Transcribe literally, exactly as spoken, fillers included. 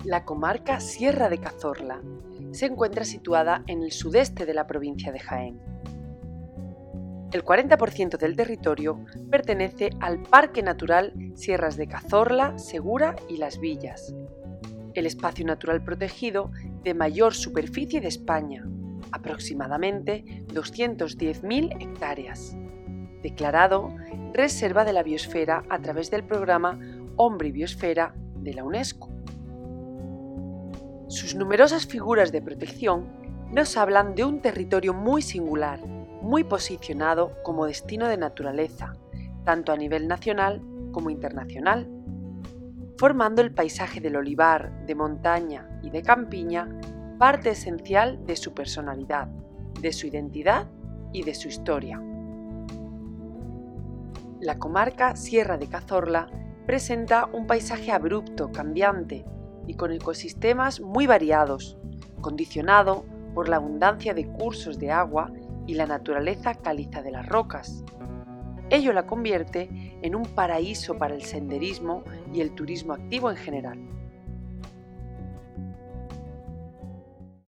La comarca Sierra de Cazorla se encuentra situada en el sudeste de la provincia de Jaén. El cuarenta por ciento del territorio pertenece al Parque Natural Sierras de Cazorla, Segura y Las Villas, el espacio natural protegido de mayor superficie de España, aproximadamente doscientas diez mil hectáreas, declarado Reserva de la Biosfera a través del programa Hombre y Biosfera de la UNESCO. Sus numerosas figuras de protección nos hablan de un territorio muy singular, muy posicionado como destino de naturaleza, tanto a nivel nacional como internacional, formando el paisaje del olivar, de montaña y de campiña parte esencial de su personalidad, de su identidad y de su historia. La comarca Sierra de Cazorla presenta un paisaje abrupto, cambiante y con ecosistemas muy variados, condicionado por la abundancia de cursos de agua y la naturaleza caliza de las rocas. Ello la convierte en un paraíso para el senderismo y el turismo activo en general.